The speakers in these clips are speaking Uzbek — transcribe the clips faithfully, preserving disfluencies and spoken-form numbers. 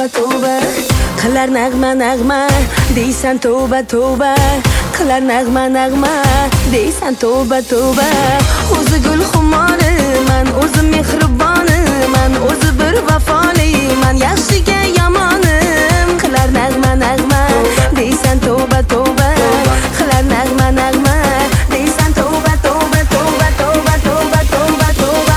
tavba qilar nag'ma nag'ma deysan tavba tavba qilar nag'ma nag'ma deysan tavba tavba o'zi gul xumoriman o'zi mehriboniman o'zi bir vafoliman yaxshiga yomonim qilar nag'ma nag'ma deysan tavba tavba qilar nag'ma nag'ma deysan tavba tavba tavba tavba tavba tavba tavba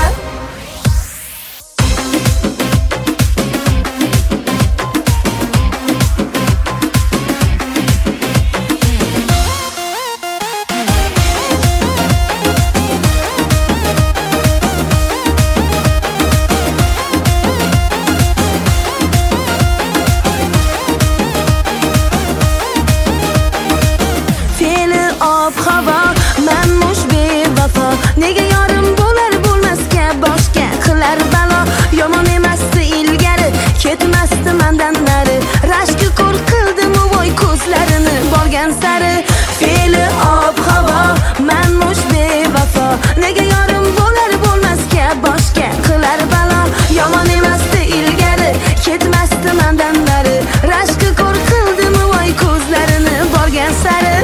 nega yorim bo'lar bo'lmasga boshqa qilar balo yomon emasdi ilgari ketmasdi mendan nari rashki ko'r qildim voy ko'zlarini borgan sari fe'li ob havo manmush bevafo nega yorim bo'lar bo'lmasga boshqa qilar balo yomon emasdi ilgari ketmasdi mendan nari rashki ko'r qildim voy ko'zlarini borgan sari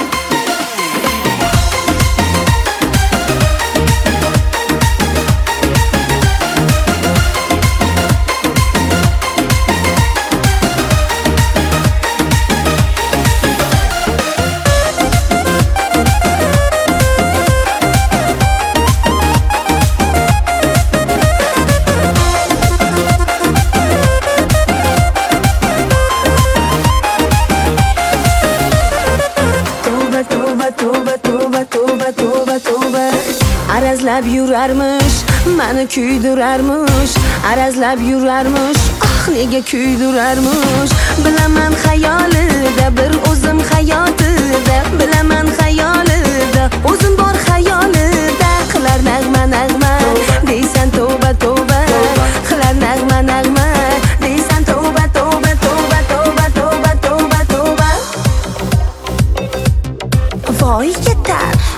arazlab yurarmish mani kuydirarmish arazlab yurarmish ah nega kuydirarmish bilaman xayolida bir o'zim hayotida bilaman xayolida o'zim bor xayolida qilar nag'ma nag'ma deysan tavba tavba qilar nag'ma nag'ma deysan tavba tavba tavba tavba tavba tavba tavba voy yetar